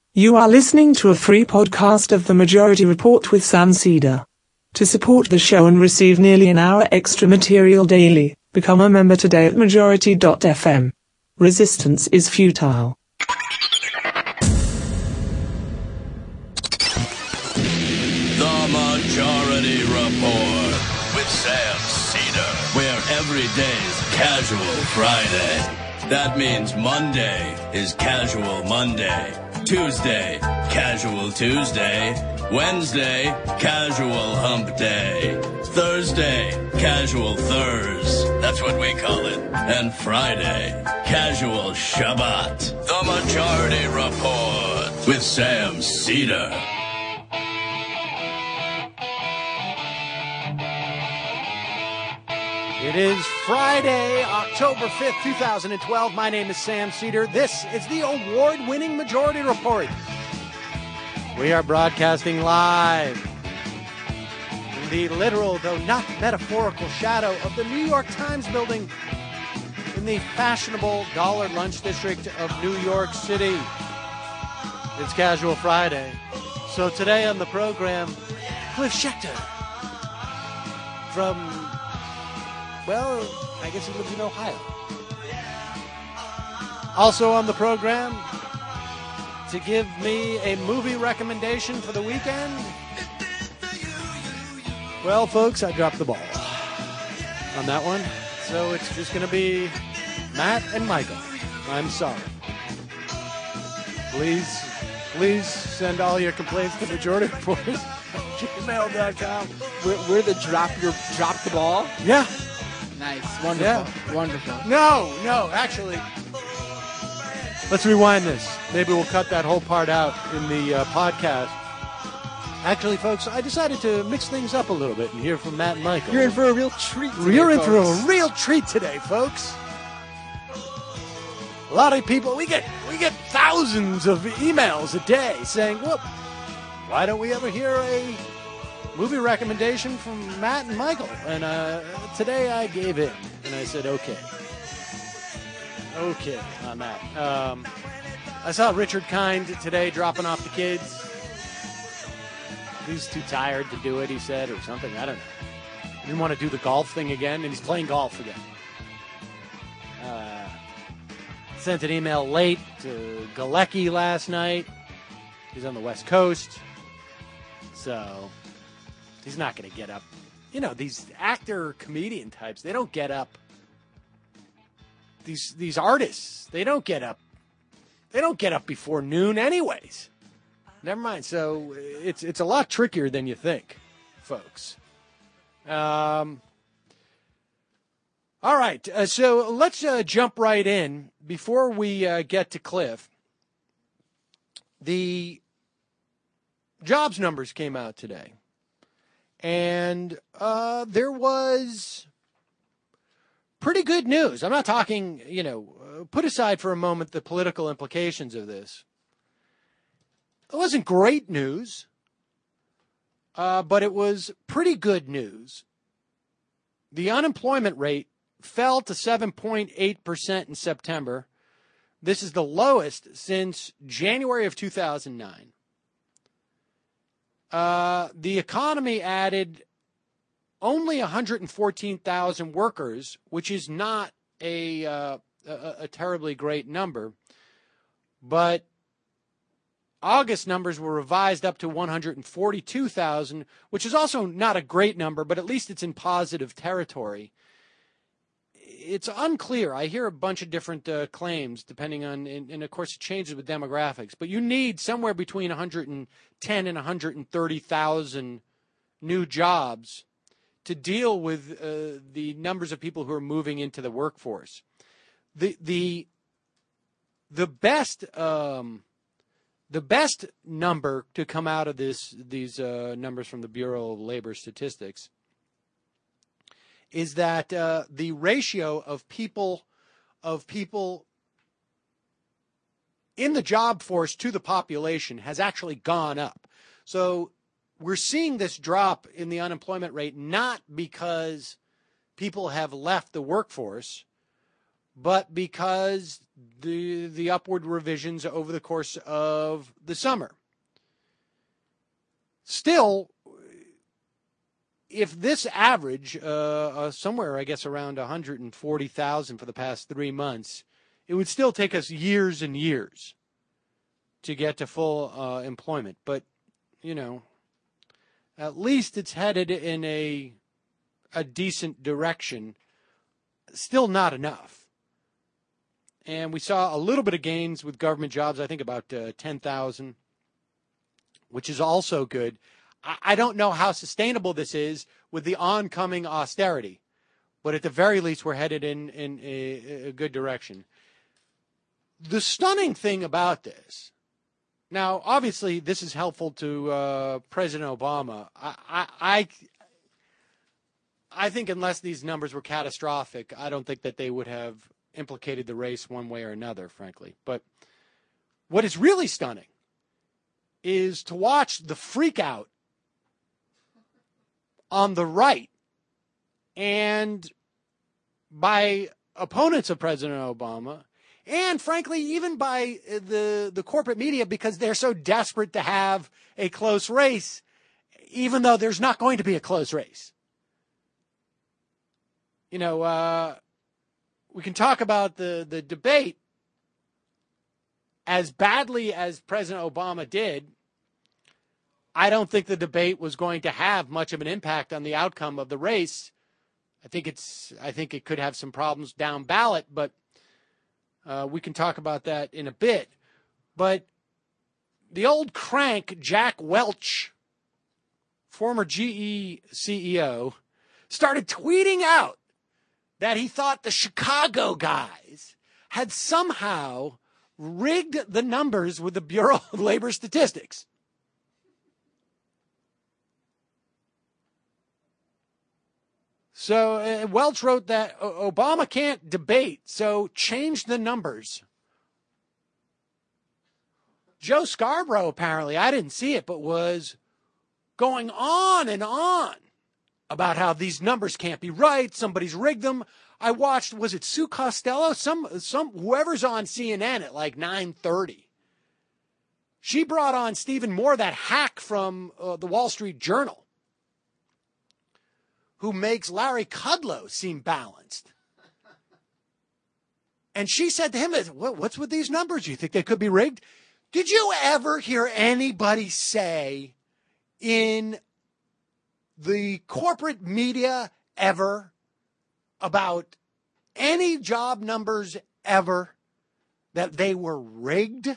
You are listening to a free podcast of The Majority Report with Sam Seder. To support the show and receive nearly an hour extra material daily, become a member today at majority.fm. Resistance is futile. The Majority Report with Sam Seder, where every day's Casual Friday. That means Monday is Casual Monday. Tuesday, Casual Tuesday. Wednesday, Casual Hump Day. Thursday, Casual Thurs. That's what we call it. And Friday, Casual Shabbat. The Majority Report with Sam Seder. It is Friday, October 5th, 2012. My name is Sam Seder. This is the award-winning Majority Report. We are broadcasting live in the literal, though not metaphorical, shadow of the New York Times building in the fashionable Dollar Lunch District of New York City. It's Casual Friday. So today on the program, Cliff Schecter from... well, I guess he lives in Ohio. Also on the program, to give me a movie recommendation for the weekend, well, folks, I dropped the ball on that one. So it's just going to be Matt and Michael. I'm sorry. Please send all your complaints to majority.report@gmail.com. We're the drop the ball? Yeah. Nice. Wonderful. Yeah. Wonderful. No, actually. Let's rewind this. Maybe we'll cut that whole part out in the podcast. Actually, folks, I decided to mix things up a little bit and hear from Matt and Michael. You're in for a real treat today, You're in folks. for a real treat today, folks. A lot of people, we get thousands of emails a day saying, well, why don't we ever hear a movie recommendation from Matt and Michael? And today I gave in, and I said, okay on that. I saw Richard Kind today dropping off the kids. He's too tired to do it, he said, or something. I don't know. He didn't want to do the golf thing again, and he's playing golf again. Sent an email late to Galecki last night. He's on the West Coast, so he's not going to get up. You know, these actor-comedian types, they don't get up. These artists, they don't get up. They don't get up before noon anyways. Never mind. So it's a lot trickier than you think, folks. All right. So let's jump right in. Before we get to Cliff, the jobs numbers came out today. And there was pretty good news. I'm not talking, put aside for a moment the political implications of this. It wasn't great news, but it was pretty good news. The unemployment rate fell to 7.8% in September. This is the lowest since January of 2009. The economy added only 114,000 workers, which is not a terribly great number. But August numbers were revised up to 142,000, which is also not a great number, but at least it's in positive territory. It's unclear. I hear a bunch of different claims depending on, and of course it changes with demographics, but you need somewhere between 110 and 130,000 new jobs to deal with the numbers of people who are moving into the workforce. The best number to come out of these numbers from the Bureau of Labor Statistics is that the ratio of people in the job force to the population has actually gone up. So we're seeing this drop in the unemployment rate not because people have left the workforce, but because the upward revisions over the course of the summer. Still, if this average, somewhere, I guess, around 140,000 for the past 3 months, it would still take us years and years to get to full employment. But, at least it's headed in a decent direction. Still not enough. And we saw a little bit of gains with government jobs, I think about 10,000, which is also good. I don't know how sustainable this is with the oncoming austerity, but at the very least, we're headed in a good direction. The stunning thing about this, now, obviously, this is helpful to President Obama. I think unless these numbers were catastrophic, I don't think that they would have implicated the race one way or another, frankly. But what is really stunning is to watch the freak out on the right and by opponents of President Obama, and frankly, even by the corporate media, because they're so desperate to have a close race, even though there's not going to be a close race. We can talk about the debate as badly as President Obama did. I don't think the debate was going to have much of an impact on the outcome of the race. I think it could have some problems down ballot, but we can talk about that in a bit. But the old crank, Jack Welch, former GE CEO, started tweeting out that he thought the Chicago guys had somehow rigged the numbers with the Bureau of Labor Statistics. So Welch wrote that Obama can't debate, so change the numbers. Joe Scarborough, apparently, I didn't see it, but was going on and on about how these numbers can't be right. Somebody's rigged them. I watched, was it Sue Costello? Some whoever's on CNN at like 9:30. She brought on Stephen Moore, that hack from the Wall Street Journal, who makes Larry Kudlow seem balanced. And she said to him, what's with these numbers? You think they could be rigged? Did you ever hear anybody say in the corporate media ever about any job numbers ever that they were rigged?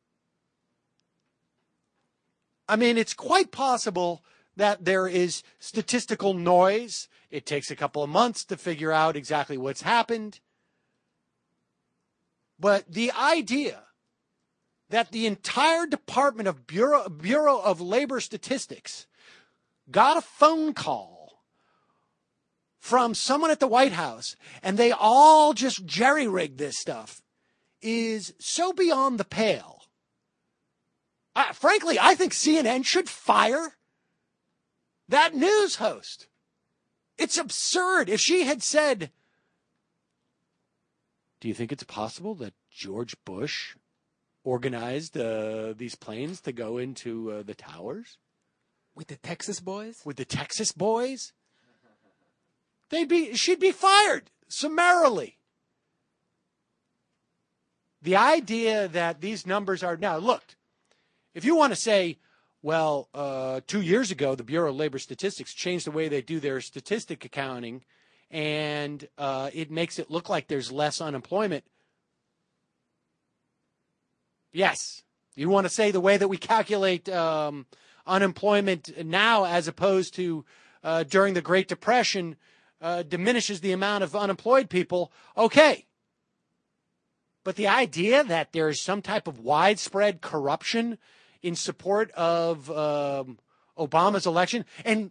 I mean, it's quite possible that there is statistical noise. It takes a couple of months to figure out exactly what's happened. But the idea that the entire Department of Bureau of Labor Statistics got a phone call from someone at the White House and they all just jerry-rigged this stuff is so beyond the pale. Frankly, I think CNN should fire that news host. It's absurd. If she had said, do you think it's possible that George Bush organized these planes to go into the towers? With the Texas boys? With the Texas boys? She'd be fired summarily. The idea that these numbers are now, look, if you want to say, well, 2 years ago, the Bureau of Labor Statistics changed the way they do their statistic accounting, and it makes it look like there's less unemployment. Yes. You want to say the way that we calculate unemployment now as opposed to during the Great Depression diminishes the amount of unemployed people. Okay. But the idea that there is some type of widespread corruption in support of Obama's election, and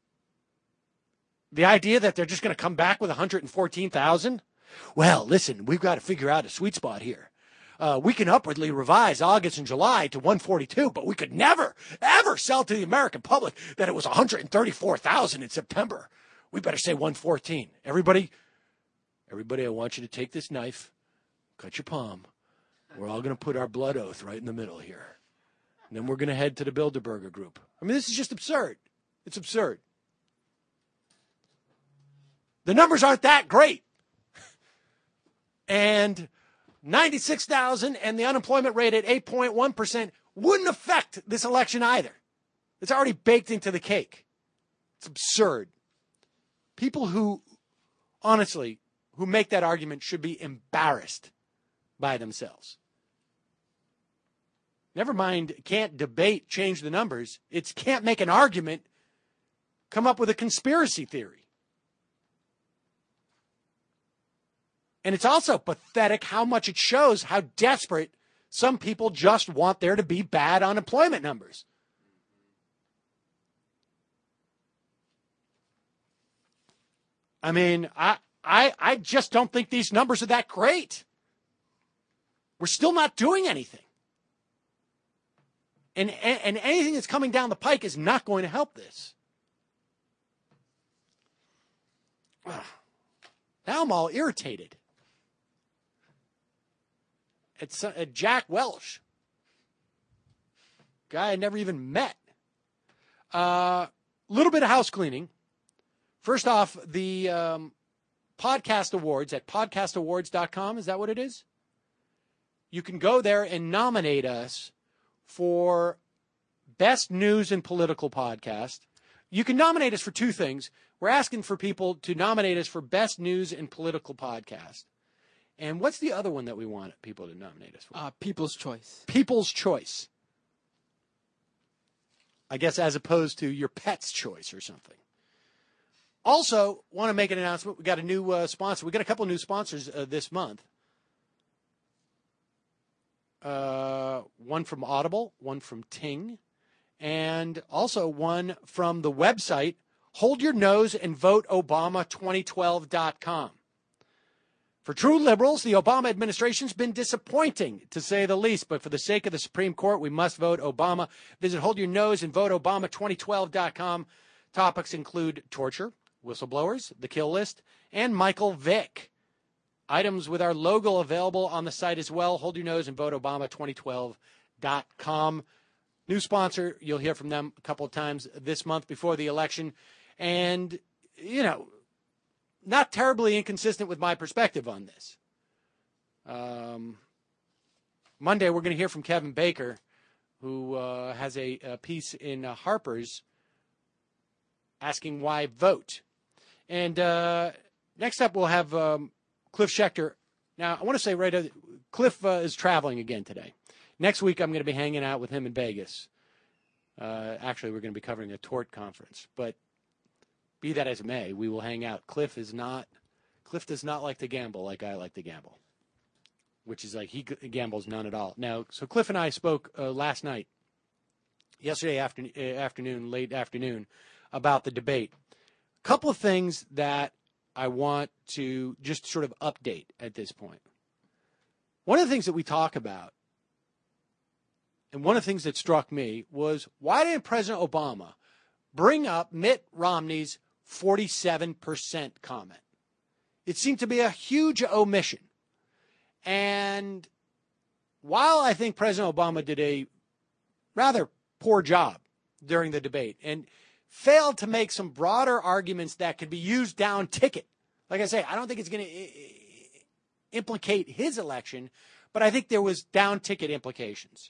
the idea that they're just going to come back with 114,000? Well, listen, we've got to figure out a sweet spot here. We can upwardly revise August and July to 142, but we could never, ever sell to the American public that it was 134,000 in September. We better say 114. Everybody, Everybody, I want you to take this knife, cut your palm. We're all going to put our blood oath right in the middle here. And then we're going to head to the Bilderberger Group. I mean, this is just absurd. It's absurd. The numbers aren't that great. And 96,000 and the unemployment rate at 8.1% wouldn't affect this election either. It's already baked into the cake. It's absurd. People who, honestly, who make that argument should be embarrassed by themselves. Never mind, can't debate, change the numbers. It's can't make an argument, come up with a conspiracy theory. And it's also pathetic how much it shows how desperate some people just want there to be bad unemployment numbers. I mean, I just don't think these numbers are that great. We're still not doing anything. And anything that's coming down the pike is not going to help this. Now I'm all irritated. It's Jack Welch, guy I never even met. Little bit of house cleaning. First off, the podcast awards at podcastawards.com. Is that what it is? You can go there and nominate us for Best News and Political Podcast. You can nominate us for two things. We're asking for people to nominate us for Best News and Political Podcast. And what's the other one that we want people to nominate us for? People's Choice. People's Choice. I guess as opposed to your pet's choice or something. Also, want to make an announcement. We got a new sponsor. We got a couple of new sponsors this month. One from Audible, one from Ting, and also one from the website holdyournoseandvoteobama2012.com. For true liberals, the Obama administration's been disappointing, to say the least, but for the sake of the Supreme Court, we must vote Obama. Visit holdyournoseandvoteobama2012.com. Topics include torture, whistleblowers, the kill list, and Michael Vick. Items with our logo available on the site as well. Hold your nose and vote Obama2012.com. New sponsor. You'll hear from them a couple of times this month before the election. And, you know, not terribly inconsistent with my perspective on this. Monday, we're going to hear from Kevin Baker, who has a piece in Harper's asking why vote. And next up, we'll have Cliff Schecter. Now, I want to say Cliff is traveling again today. Next week, I'm going to be hanging out with him in Vegas. Actually, we're going to be covering a tort conference. But be that as it may, we will hang out. Cliff does not like to gamble like I like to gamble, which is like he gambles none at all. Now, so Cliff and I spoke last night, yesterday afternoon, late afternoon, about the debate. A couple of things that I want to just sort of update at this point. One of the things that we talk about, and one of the things that struck me, was why didn't President Obama bring up Mitt Romney's 47% comment? It seemed to be a huge omission. And while I think President Obama did a rather poor job during the debate and failed to make some broader arguments that could be used down ticket, like I say, I don't think it's going to implicate his election, but I think there was down ticket implications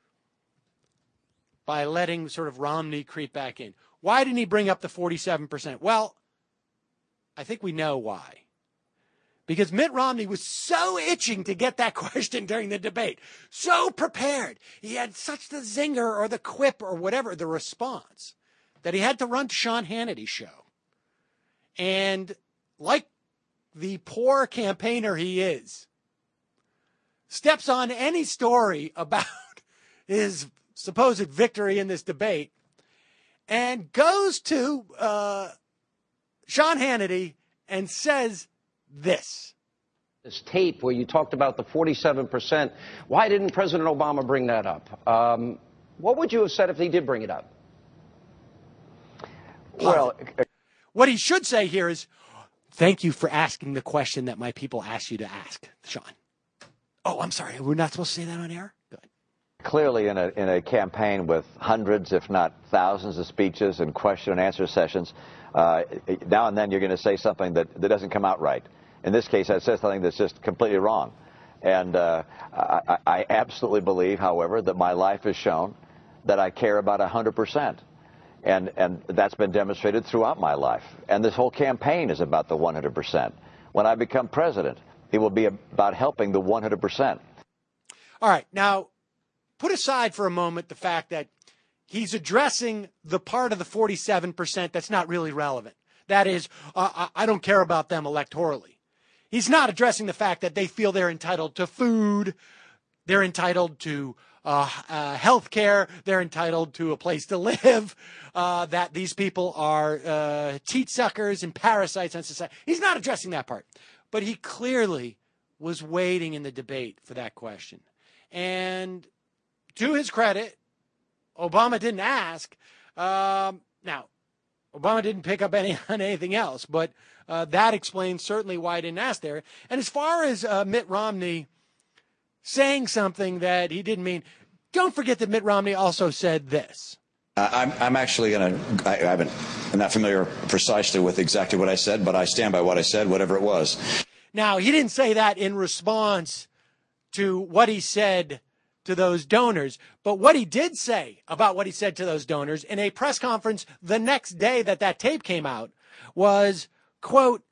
by letting sort of Romney creep back in. Why didn't he bring up the 47%? Well, I think we know why. Because Mitt Romney was so itching to get that question during the debate, so prepared. He had such the zinger or the quip or whatever, the response, that he had to run to Sean Hannity's show. And like the poor campaigner he is, steps on any story about his supposed victory in this debate and goes to Sean Hannity and says this tape where you talked about the 47%. Why didn't President Obama bring that up? What would you have said if he did bring it up? Well, what he should say here is, Thank you for asking the question that my people asked you to ask, Sean. Oh, I'm sorry. We're not supposed to say that on air? Good. Clearly, in a campaign with hundreds, if not thousands, of speeches and question and answer sessions, now and then you're going to say something that doesn't come out right. In this case, I said something that's just completely wrong. And I absolutely believe, however, that my life has shown that I care about 100%. And that's been demonstrated throughout my life. And this whole campaign is about the 100%. When I become president, it will be about helping the 100%. All right. Now, put aside for a moment the fact that he's addressing the part of the 47% that's not really relevant. That is, I don't care about them electorally. He's not addressing the fact that they feel they're entitled to food, they're entitled to health care, they're entitled to a place to live, that these people are teat suckers and parasites on society. He's not addressing that part. But he clearly was waiting in the debate for that question. And to his credit, Obama didn't ask. Now, Obama didn't pick up on anything else, but that explains certainly why he didn't ask there. And as far as Mitt Romney saying something that he didn't mean, don't forget that Mitt Romney also said this. I'm actually going to, I'm not familiar precisely with exactly what I said, but I stand by what I said, whatever it was. Now, he didn't say that in response to what he said to those donors, but what he did say about what he said to those donors in a press conference the next day that tape came out was, quote,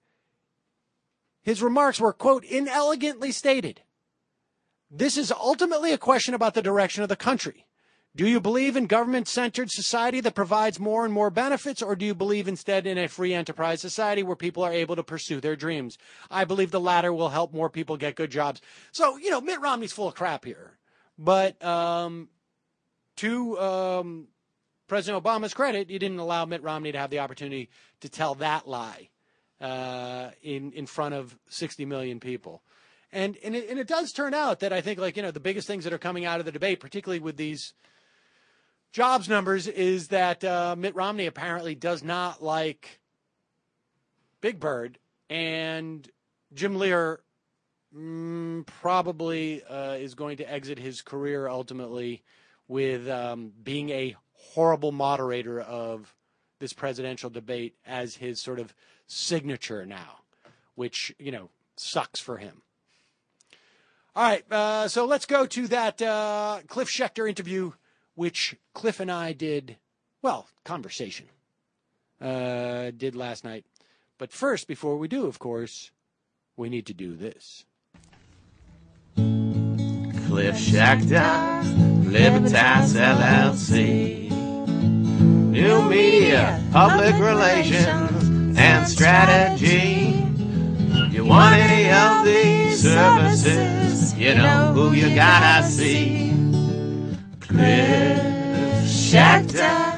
his remarks were, quote, inelegantly stated. This is ultimately a question about the direction of the country. Do you believe in government-centered society that provides more and more benefits, or do you believe instead in a free enterprise society where people are able to pursue their dreams? I believe the latter will help more people get good jobs. So, Mitt Romney's full of crap here. But to President Obama's credit, he didn't allow Mitt Romney to have the opportunity to tell that lie in front of 60 million people. And it does turn out that I think, the biggest things that are coming out of the debate, particularly with these jobs numbers, is that Mitt Romney apparently does not like Big Bird, and Jim Lear probably is going to exit his career ultimately with being a horrible moderator of this presidential debate as his sort of signature now, which, sucks for him. All right, so let's go to that Cliff Schecter interview, which Cliff and I did last night. But first, before we do, of course, we need to do this. Cliff Schecter, Libertas LLC. New media, public relations, and strategy. You want any of these services, you know who you gotta see. Cliff Schecter,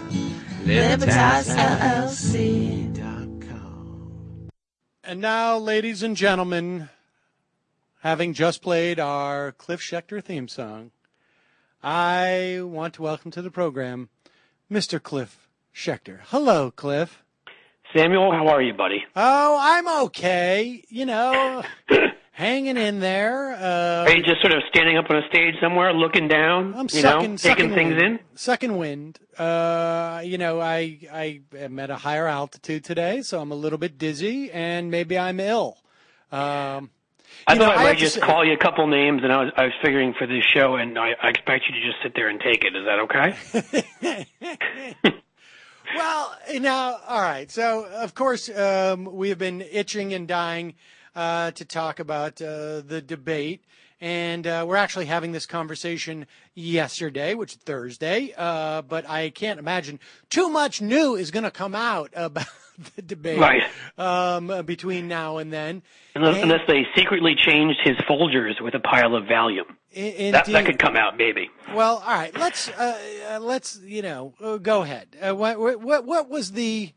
LibertasLLC.com. And now, ladies and gentlemen, having just played our Cliff Schecter theme song, I want to welcome to the program Mr. Cliff Schecter. Hello, Cliff. Samuel, how are you, buddy? Oh, I'm okay. Hanging in there. Are you just sort of standing up on a stage somewhere, looking down? I'm taking things in. Sucking wind. I am at a higher altitude today, so I'm a little bit dizzy, and maybe I'm ill. I thought I might just call you a couple names, and I was figuring for this show, and I expect you to just sit there and take it. Is that okay? Well, all right. So, of course, we have been itching and dying to talk about the debate. And we're actually having this conversation yesterday, which is Thursday. But I can't imagine too much new is going to come out about the debate between now and then. Unless they secretly changed his Folgers with a pile of Valium. That could come out, maybe. Well, all right. Let's go ahead. What was the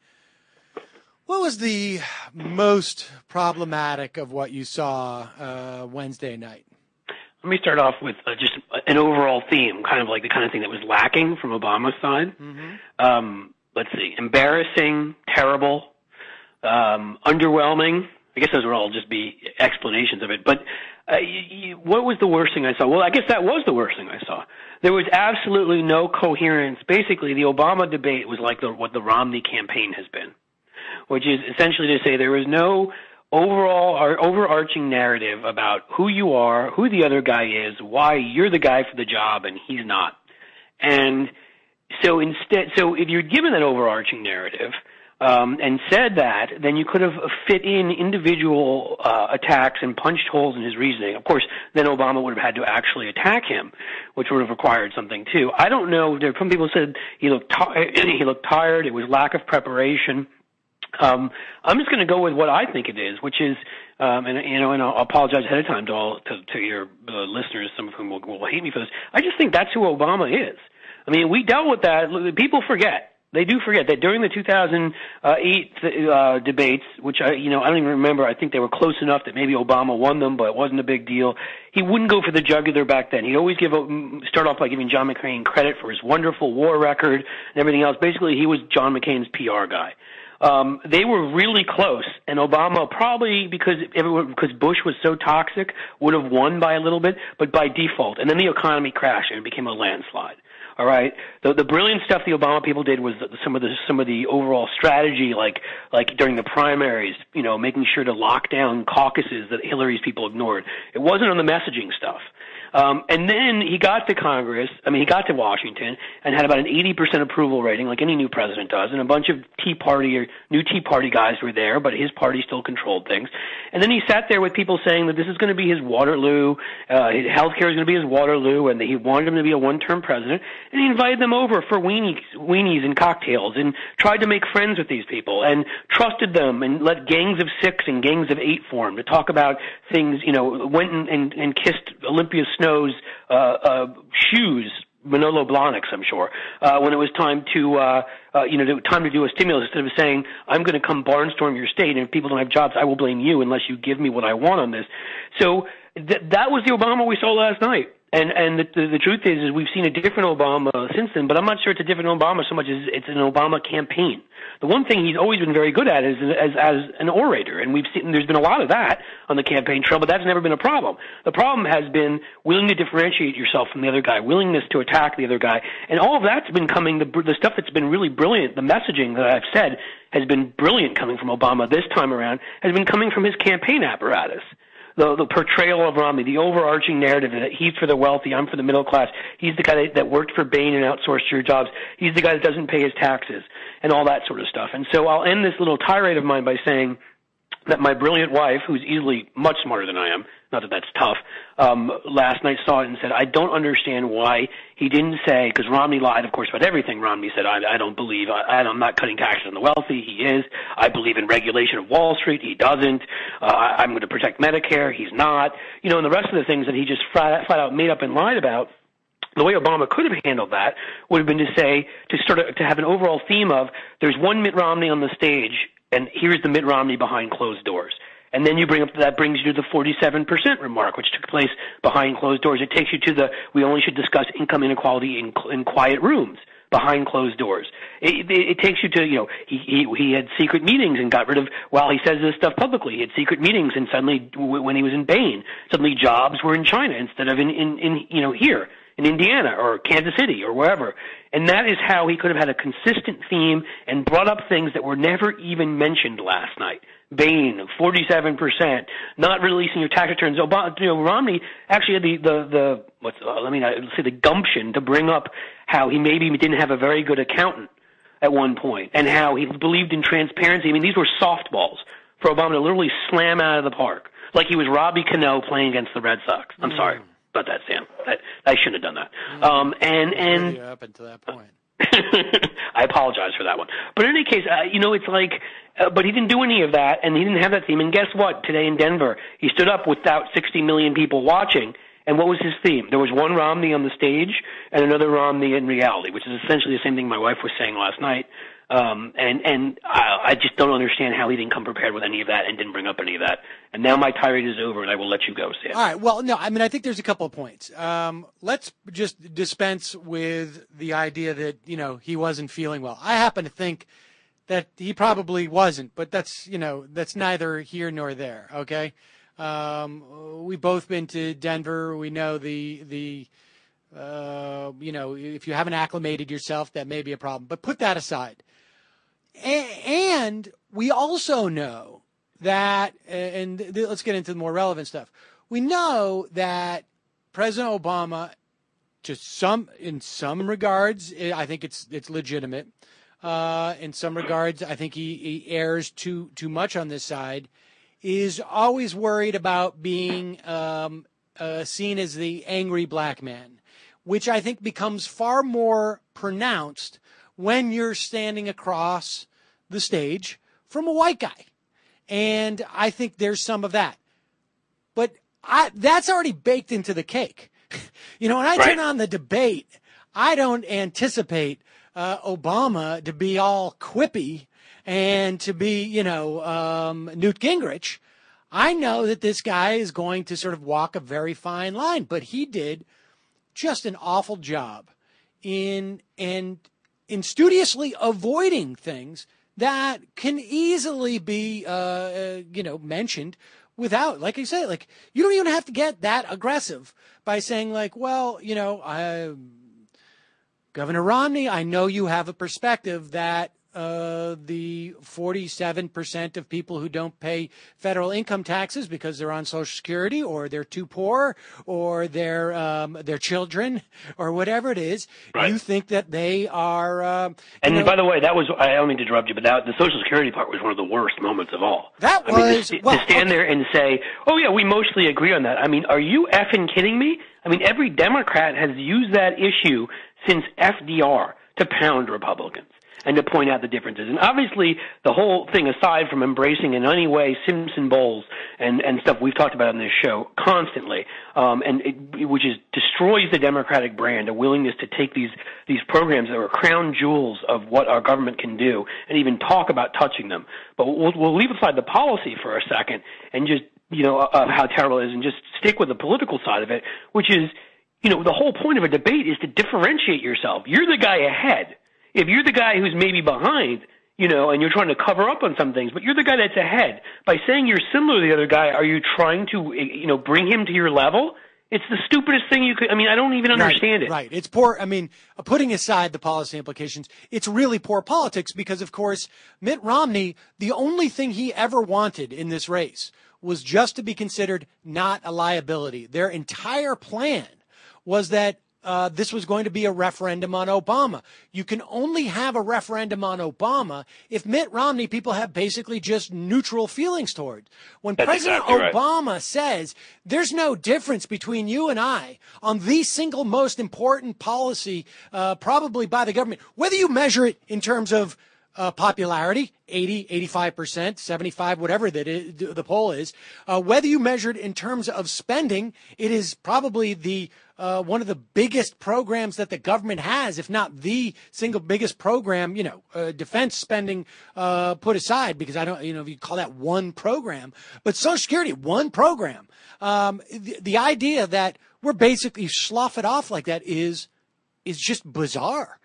most problematic of what you saw Wednesday night? Let me start off with just an overall theme, kind of like the kind of thing that was lacking from Obama's side. Mm-hmm. Let's see. Embarrassing, terrible, underwhelming. I guess those would all just be explanations of it. But what was the worst thing I saw? Well, I guess that was the worst thing I saw. There was absolutely no coherence. Basically, the Obama debate was like what the Romney campaign has been, which is essentially to say there was no overall or overarching narrative about who you are, who the other guy is, why you're the guy for the job and he's not. And so if you're given that overarching narrative, and said that, then you could have fit in individual attacks and punched holes in his reasoning. Of course, then Obama would have had to actually attack him, which would have required something too. I don't know. Some people said he looked tired. It was lack of preparation. I'm just going to go with what I think it is, which is, and I'll apologize ahead of time to your listeners, some of whom will hate me for this. I just think that's who Obama is. I mean, we dealt with that. People forget. They do forget that during the 2008 debates, which I don't even remember. I think they were close enough that maybe Obama won them, but it wasn't a big deal. He wouldn't go for the jugular back then. He'd always start off by giving John McCain credit for his wonderful war record and everything else. Basically, he was John McCain's PR guy. They were really close, and Obama probably, because Bush was so toxic, would have won by a little bit, but by default. And then the economy crashed and it became a landslide. All right. The brilliant stuff the Obama people did was some of the overall strategy, like during the primaries, making sure to lock down caucuses that Hillary's people ignored. It wasn't on the messaging stuff. And then he got to he got to Washington and had about an 80% approval rating, like any new president does, and a bunch of new Tea Party guys were there, but his party still controlled things. And then he sat there with people saying that this is going to be his Waterloo, healthcare is going to be his Waterloo, and that he wanted him to be a one-term president. And he invited them over for weenies and cocktails and tried to make friends with these people and trusted them and let gangs of 6 and gangs of 8 form to talk about things, went and kissed Olympia Snow's shoes, Manolo Blahnik's, I'm sure, when it was time to do a stimulus. Instead of saying, I'm going to come barnstorm your state, and if people don't have jobs, I will blame you unless you give me what I want on this. So that was the Obama we saw last night. And the truth is we've seen a different Obama since then, but I'm not sure it's a different Obama so much as it's an Obama campaign. The one thing he's always been very good at is as an orator, and we've seen there's been a lot of that on the campaign trail, but that's never been a problem. The problem has been willing to differentiate yourself from the other guy, willingness to attack the other guy, and all of that's been coming, the stuff that's been really brilliant, the messaging that I've said has been brilliant coming from Obama this time around, has been coming from his campaign apparatus. The portrayal of Romney, the overarching narrative that he's for the wealthy, I'm for the middle class, he's the guy that worked for Bain and outsourced your jobs, he's the guy that doesn't pay his taxes, and all that sort of stuff. And so I'll end this little tirade of mine by saying that my brilliant wife, who's easily much smarter than I am, not that that's tough, last night saw it and said, I don't understand why he didn't say, because Romney lied, of course, about everything. Romney said, I don't believe, I'm not cutting taxes on the wealthy. He is. I believe in regulation of Wall Street. He doesn't. I'm going to protect Medicare. He's not. And the rest of the things that he just flat out made up and lied about. The way Obama could have handled that would have been to have an overall theme of, there's one Mitt Romney on the stage, and here's the Mitt Romney behind closed doors. And then that brings you to the 47% remark, which took place behind closed doors. It takes you to we only should discuss income inequality in quiet rooms behind closed doors. It takes you to, he had secret meetings and got rid of, while he says this stuff publicly, he had secret meetings, and suddenly when he was in Bain, suddenly jobs were in China instead of in here in Indiana or Kansas City or wherever. And that is how he could have had a consistent theme and brought up things that were never even mentioned last night. Bain, 47%, not releasing your tax returns. Romney actually had the gumption to bring up how he maybe didn't have a very good accountant at one point, and how he believed in transparency. I mean, these were softballs for Obama to literally slam out of the park, like he was Robbie Cano playing against the Red Sox. I'm sorry about that, Sam. I shouldn't have done that. And up until that point. I apologize for that one. But in any case, it's like, but he didn't do any of that, and he didn't have that theme. And guess what? Today in Denver, he stood up without 60 million people watching, and what was his theme? There was one Romney on the stage and another Romney in reality, which is essentially the same thing my wife was saying last night. And I just don't understand how he didn't come prepared with any of that and didn't bring up any of that. And now my tirade is over, and I will let you go, Sam. All right. Well, no, I think there's a couple of points. Let's just dispense with the idea that, he wasn't feeling well. I happen to think that he probably wasn't, but that's neither here nor there. Okay. We've both been to Denver. We know if you haven't acclimated yourself, that may be a problem, but put that aside. And we also know that, and let's get into the more relevant stuff. We know that President Obama, in some regards, I think it's legitimate. In some regards, I think he errs too much on this side. Is always worried about being seen as the angry black man, which I think becomes far more pronounced when you're standing across the stage from a white guy. And I think there's some of that. But that's already baked into the cake. When I turn on the debate, I don't anticipate Obama to be all quippy and to be, Newt Gingrich. I know that this guy is going to sort of walk a very fine line, but he did just an awful job in studiously avoiding things that can easily be, mentioned without, like I say, like, you don't even have to get that aggressive by saying like, well, Governor Romney, I know you have a perspective that the 47% of people who don't pay federal income taxes because they're on Social Security or they're too poor or they're children or whatever it is, you think that they are. By the way, I don't mean to interrupt you, but the Social Security part was one of the worst moments of all. To stand there and say, oh yeah, we mostly agree on that. I mean, are you effing kidding me? I mean, every Democrat has used that issue since FDR to pound Republicans and to point out the differences. And obviously, the whole thing, aside from embracing in any way Simpson Bowles and stuff we've talked about on this show constantly, which destroys the Democratic brand, a willingness to take these programs that are crown jewels of what our government can do and even talk about touching them. But we'll leave aside the policy for a second and just, how terrible it is and just stick with the political side of it, which is, the whole point of a debate is to differentiate yourself. You're the guy ahead. If you're the guy who's maybe behind, and you're trying to cover up on some things, but you're the guy that's ahead. By saying you're similar to the other guy, are you trying to, bring him to your level? It's the stupidest thing you could, I don't even understand it. Right. It's poor. Putting aside the policy implications, it's really poor politics because, of course, Mitt Romney, the only thing he ever wanted in this race was just to be considered not a liability. Their entire plan was that this was going to be a referendum on Obama. You can only have a referendum on Obama if Mitt Romney people have basically just neutral feelings toward. When President Obama says there's no difference between you and I on the single most important policy probably by the government, whether you measure it in terms of popularity, 80, 85%, 75, whatever the poll is, whether you measure it in terms of spending, it is probably the one of the biggest programs that the government has, if not the single biggest program, defense spending put aside, because I don't, if you call that one program, but Social Security, one program. The idea that we're basically slough it off like that is just bizarre.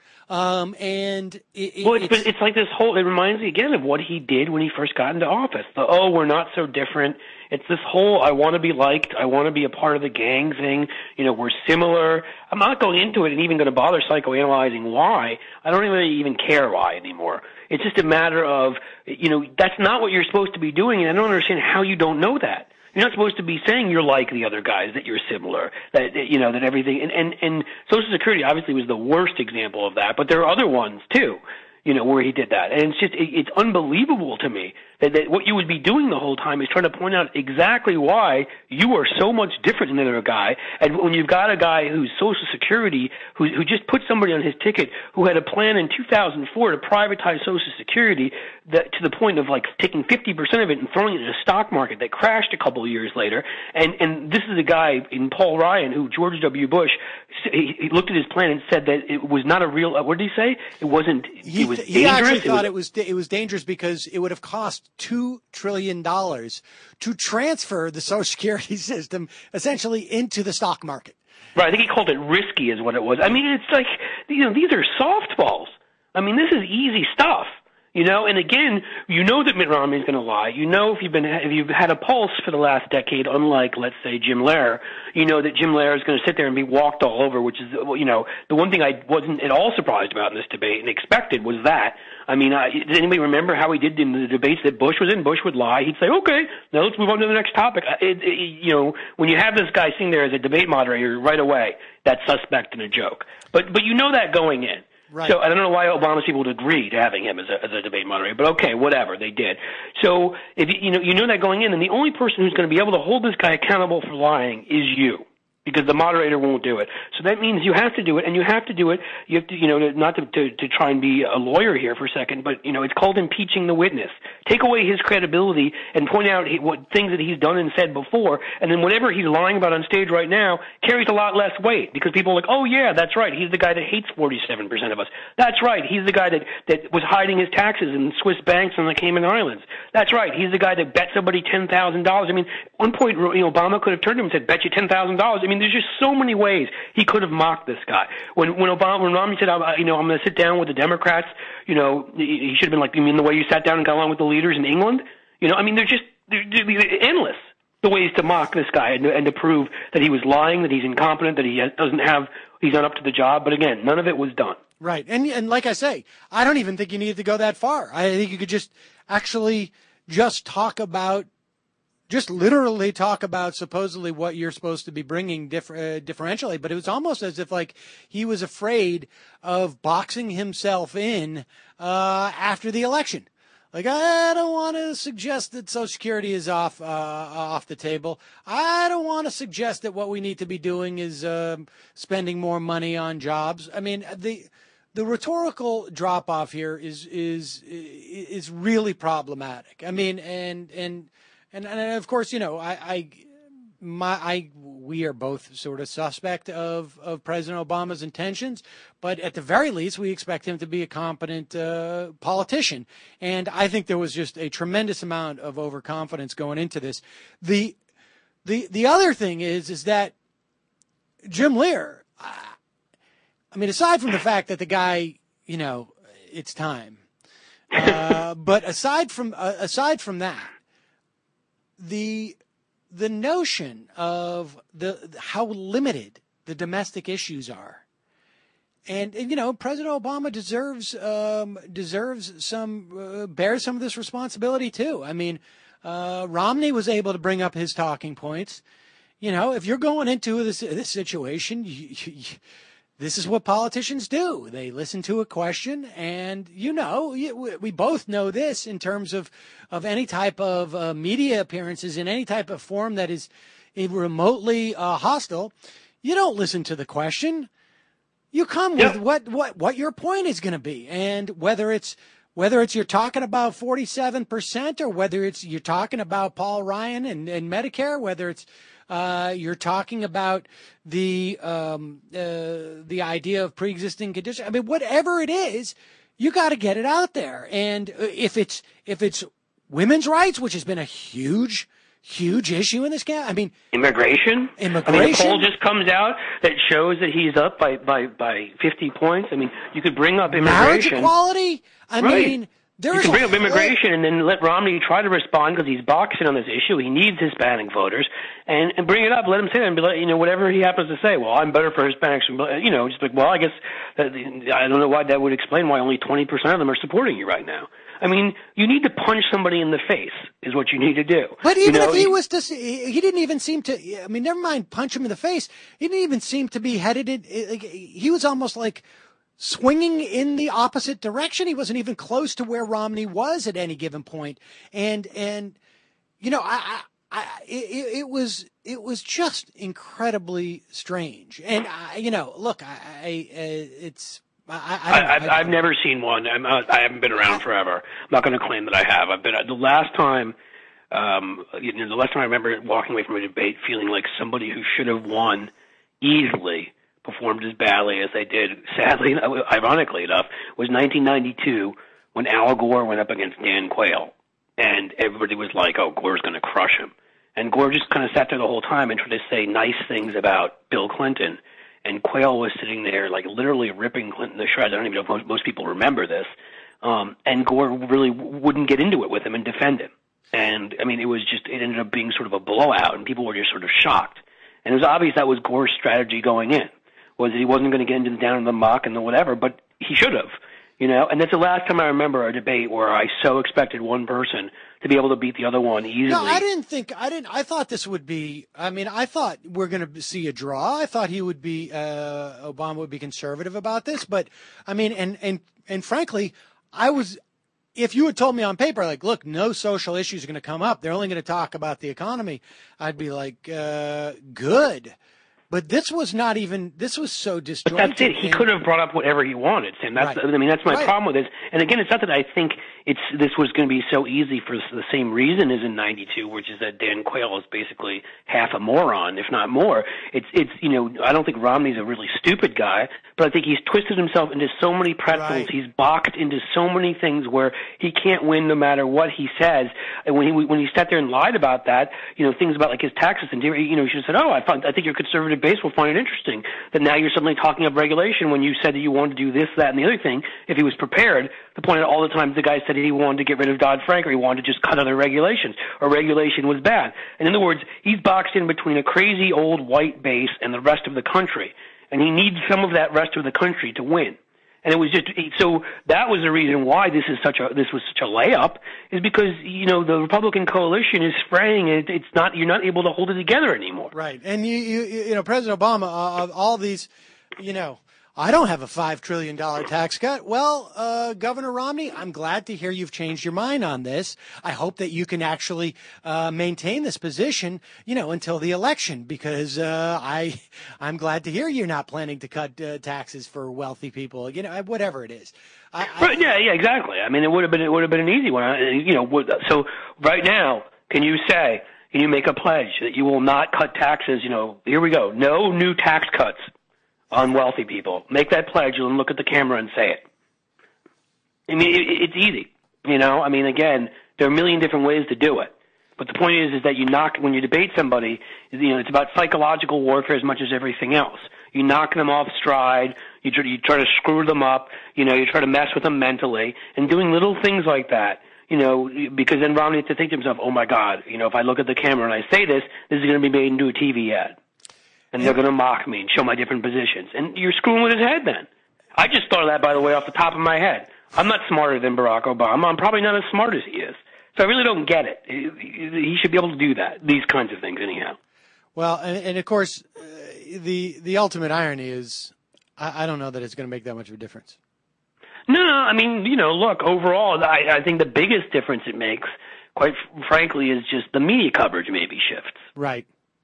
It's like this whole, it reminds me again of what he did when he first got into office. We're not so different. It's this whole, I want to be liked, I want to be a part of the gang thing, we're similar. I'm not going into it and even going to bother psychoanalyzing why. I don't really even care why anymore. It's just a matter of, that's not what you're supposed to be doing, and I don't understand how you don't know that. You're not supposed to be saying you're like the other guys, that you're similar, that everything, and Social Security obviously was the worst example of that, but there are other ones too, where he did that. And it's unbelievable to me that what you would be doing the whole time is trying to point out exactly why you are so much different than the other guy. And when you've got a guy who's Social Security, who just put somebody on his ticket who had a plan in 2004 to privatize Social Security that to the point of like taking 50% of it and throwing it in a stock market that crashed a couple of years later. And this is a guy in Paul Ryan who George W. Bush, he looked at his plan and said that it was not a real, what did he say? It wasn't, it was dangerous. He actually thought it was dangerous because it would have cost $2 trillion to transfer the Social Security system essentially into the stock market. Right. I think he called it risky is what it was. It's like, these are softballs. This is easy stuff. You know, and again, you know that Mitt Romney's going to lie. You know, if you've had a pulse for the last decade, unlike, let's say, Jim Lehrer, you know that Jim Lehrer is going to sit there and be walked all over, which is, you know, the one thing I wasn't at all surprised about in this debate and expected was that. I mean, does anybody remember how he did in the debates that Bush was in? Bush would lie. He'd say, okay, now let's move on to the next topic. You know, when you have this guy sitting there as a debate moderator right away, that's suspect and a joke. But you know that going in. Right. So I don't know why Obama's people would agree to having him as a debate moderator, but okay, whatever, they did. So if you know that going in, and the only person who's going to be able to hold this guy accountable for lying is you, because the moderator won't do it. So that means you have to do it, and you have to do it. You have to, you know, not to try and be a lawyer here for a second, but you know, it's called impeaching the witness. Take away his credibility and point out what things that he's done and said before, and then whatever he's lying about on stage right now carries a lot less weight because people are like, oh yeah, that's right, he's the guy that hates 47% of us. That's right, he's the guy that was hiding his taxes in Swiss banks on the Cayman Islands. That's right, he's the guy that bet somebody $10,000. I mean, at one point, you know, Obama could have turned to him and said, bet you $10,000. I mean, there's just so many ways he could have mocked this guy. When Romney said, you know, I'm going to sit down with the Democrats, you know, he should have been like, you mean the way you sat down and got along with the leaders in England? You know, I mean, they're endless the ways to mock this guy and to prove that he was lying, that he's incompetent, that he's not up to the job. But again, none of it was done. Right. And like I say, I don't even think you needed to go that far. I think you could just actually literally talk about supposedly what you're supposed to be bringing differentially, but it was almost as if like he was afraid of boxing himself in after the election. Like, I don't want to suggest that Social Security is off the table. I don't want to suggest that what we need to be doing is spending more money on jobs. I mean, the rhetorical drop off here is really problematic. I mean, and of course, you know, we are both sort of suspect of President Obama's intentions, but at the very least, we expect him to be a competent politician. And I think there was just a tremendous amount of overconfidence going into this. The other thing is that Jim Lehrer, I mean, aside from the fact that the guy, you know, it's time, but aside from that, the notion of how limited the domestic issues are, and you know, President Obama bears some of this responsibility too. I mean, Romney was able to bring up his talking points. You know, if you're going into this situation, this is what politicians do. They listen to a question, and you know, we both know this in terms of any type of media appearances in any type of form that is remotely hostile. You don't listen to the question. You come with what your point is going to be, and whether it's you're talking about 47%, or whether it's you're talking about Paul Ryan and Medicare, whether it's you're talking about the idea of pre-existing conditions. I mean, whatever it is, you got to get it out there. And if it's women's rights, which has been a huge issue in this game. I mean, immigration. I mean, a poll just comes out that shows that he's up by 50 points. I mean, you could bring up immigration. Marriage equality. I mean, you can bring up immigration and then let Romney try to respond because he's boxing on this issue. He needs Hispanic voters, and bring it up. Let him say it and be like, you know, whatever he happens to say. Well, I'm better for Hispanics. You know, just like, well, I guess I don't know why that would explain why only 20% of them are supporting you right now. I mean, you need to punch somebody in the face is what you need to do. But even if he was to, he didn't even seem to, I mean, never mind punch him in the face. He didn't even seem to be headed in, he was almost like swinging in the opposite direction. He wasn't even close to where Romney was at any given point. And, you know, it was just incredibly strange. And, you know, look, I've never seen one. I haven't been around forever. I'm not going to claim that I have. I've been the last time I remember walking away from a debate feeling like somebody who should have won easily performed as badly as they did, sadly, ironically enough, was 1992 when Al Gore went up against Dan Quayle. And everybody was like, oh, Gore's going to crush him. And Gore just kind of sat there the whole time and tried to say nice things about Bill Clinton. And Quayle was sitting there, like, literally ripping Clinton to shreds. I don't even know if most people remember this. And Gore really wouldn't get into it with him and defend him. And, I mean, it ended up being sort of a blowout, and people were just sort of shocked. And it was obvious that was Gore's strategy going in, was that he wasn't going to get into the down in the muck and the whatever, but he should have, And that's the last time I remember a debate where I so expected one person to be able to beat the other one easily. No, I thought this would be, I thought we're going to see a draw. I thought Obama would be conservative about this, but, and frankly, if you had told me on paper, like, look, no social issues are going to come up, they're only going to talk about the economy, I'd be like, good. But this was so disjointed. But that's it. He could have brought up whatever he wanted, Sam. That's my problem with this. And again, it's not that I think this was going to be so easy for the same reason as in '92, which is that Dan Quayle is basically half a moron, if not more. It's I don't think Romney's a really stupid guy, but I think he's twisted himself into so many pretzels. Right. He's boxed into so many things where he can't win no matter what he says. And when he sat there and lied about that, things about like his taxes and he should have said, I think your conservative base will find it interesting that now you're suddenly talking of regulation when you said that you wanted to do this, that, and the other thing. If he was prepared to point out all the times the guy said he wanted to get rid of Dodd-Frank or he wanted to just cut other regulations or regulation was bad. And in other words, he's boxed in between a crazy old white base and the rest of the country. And he needs some of that rest of the country to win. And it was so that was the reason why this was such a layup, is because the Republican coalition is fraying. You're not able to hold it together anymore. Right, and President Obama, all these, I don't have a $5 trillion tax cut. Well, Governor Romney, I'm glad to hear you've changed your mind on this. I hope that you can actually maintain this position, until the election, because I'm glad to hear you're not planning to cut taxes for wealthy people, whatever it is. Yeah, exactly. I mean, it would have been an easy one, So right now, can you make a pledge that you will not cut taxes? Here we go. No new tax cuts on wealthy people. Make that pledge and look at the camera and say it. I mean, it's easy. Again, there are a million different ways to do it. But the point is that when you debate somebody, it's about psychological warfare as much as everything else. You knock them off stride. You try to screw them up. You try to mess with them mentally, and doing little things like that. Because then Romney has to think to himself, oh my God, if I look at the camera and I say this is going to be made into a TV ad. And they're going to mock me and show my different positions. And you're screwing with his head then. I just thought of that, by the way, off the top of my head. I'm not smarter than Barack Obama. I'm probably not as smart as he is. So I really don't get it. He should be able to do that, these kinds of things anyhow. Well, and of course, the ultimate irony is I don't know that it's going to make that much of a difference. No, look, overall, I think the biggest difference it makes, quite frankly, is just the media coverage maybe shifts. Right.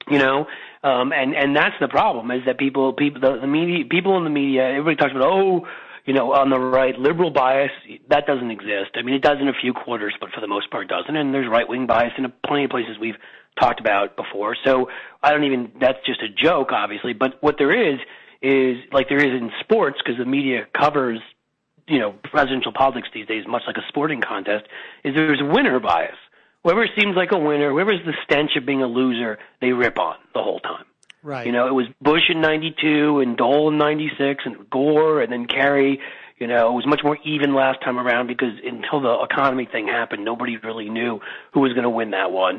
And that's the problem, is that people in the media, everybody talks about, on the right, liberal bias, that doesn't exist. I mean, it does in a few quarters, but for the most part doesn't. And there's right-wing bias in plenty of places we've talked about before. So that's just a joke, obviously. But what there is like there is in sports, because the media covers, presidential politics these days, much like a sporting contest, is there's winner bias. Whoever seems like a winner, whoever's the stench of being a loser, they rip on the whole time. Right. It was Bush in 92 and Dole in 96 and Gore and then Kerry. It was much more even last time around because until the economy thing happened, nobody really knew who was going to win that one.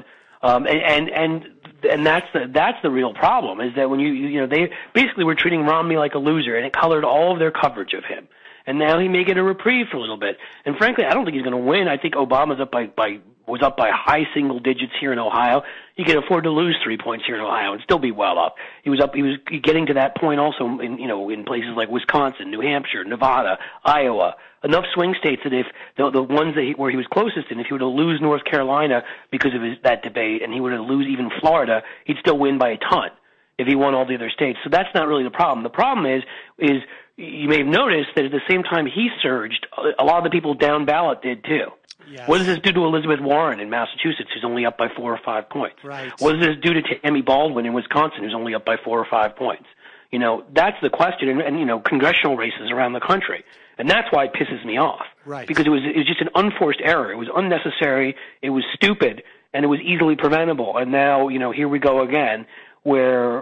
And that's the real problem, is that when they basically were treating Romney like a loser, and it colored all of their coverage of him. And now he may get a reprieve for a little bit. And frankly, I don't think he's going to win. I think Obama's was up by high single digits here in Ohio. He could afford to lose 3 points here in Ohio and still be well up. He was getting to that point also in places like Wisconsin, New Hampshire, Nevada, Iowa, enough swing states that if the ones where he was closest in, if he were to lose North Carolina because of that debate, and he were to lose even Florida, he'd still win by a ton if he won all the other states. So that's not really the problem. The problem is you may have noticed that at the same time he surged, a lot of the people down ballot did too. Yes. What does this do to Elizabeth Warren in Massachusetts, who's only up by 4 or 5 points? Right. What does this do to Tammy Baldwin in Wisconsin, who's only up by 4 or 5 points? That's the question, and congressional races around the country. And that's why it pisses me off. Right. Because it was just an unforced error. It was unnecessary, it was stupid, and it was easily preventable. And now, here we go again, where